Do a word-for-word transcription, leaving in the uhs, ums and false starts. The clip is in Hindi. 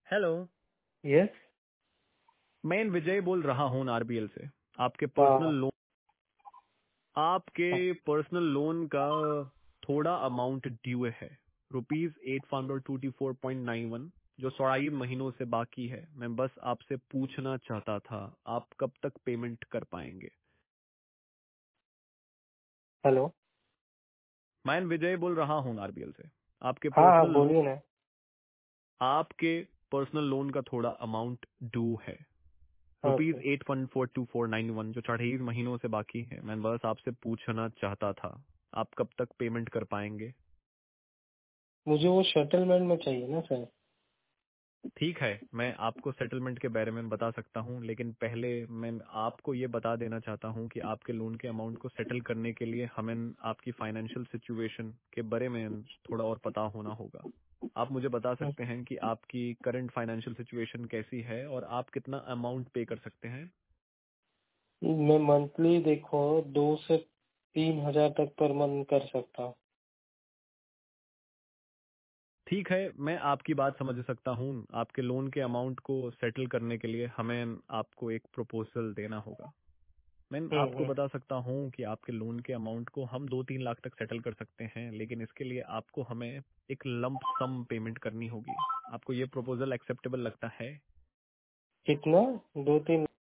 हेलो। यस। मैं विजय बोल रहा हूँ आरबीएल से। आपके पर्सनल हाँ लोन आपके हाँ। पर्सनल लोन का थोड़ा अमाउंट ड्यू है, rupees eight hundred twenty four point nine one, जो सोलह महीनों से बाकी है। मैं बस आपसे पूछना चाहता था, आप कब तक पेमेंट कर पाएंगे? हेलो। मैं विजय बोल रहा हूँ आरबीएल से। आपके हाँ हाँ, पर्सनल लोन बोलिए ना। आपके पर्सनल लोन का थोड़ा अमाउंट ड्यू है, rupees okay. Eight one four two four nine one, जो अट्ठाईस महीनों से बाकी है। मैं बस आपसे पूछना चाहता था, आप कब तक पेमेंट कर पाएंगे? मुझे वो सेटलमेंट में चाहिए ना सर। ठीक है, मैं आपको सेटलमेंट के बारे में बता सकता हूं, लेकिन पहले मैं आपको ये बता देना चाहता हूं कि आपके लोन के अमाउंट को सेटल करने के लिए हमें आपकी फाइनेंशियल सिचुएशन के बारे में थोड़ा और पता होना होगा। आप मुझे बता सकते हैं कि आपकी करंट फाइनेंशियल सिचुएशन कैसी है और आप कितना अमाउंट पे कर सकते हैं? मैं मंथली देखो दो से तीन हजार तक पर मंथ कर सकता हूँ। ठीक है, मैं आपकी बात समझ सकता हूँ। आपके लोन के अमाउंट को सेटल करने के लिए हमें आपको एक प्रपोजल देना होगा। मैं हम्म आपको हम्म। बता सकता हूँ कि आपके लोन के अमाउंट को हम दो तीन लाख तक सेटल कर सकते हैं, लेकिन इसके लिए आपको हमें एक लंप सम पेमेंट करनी होगी। आपको ये प्रपोजल एक्सेप्टेबल लगता है? कितना? दो तीन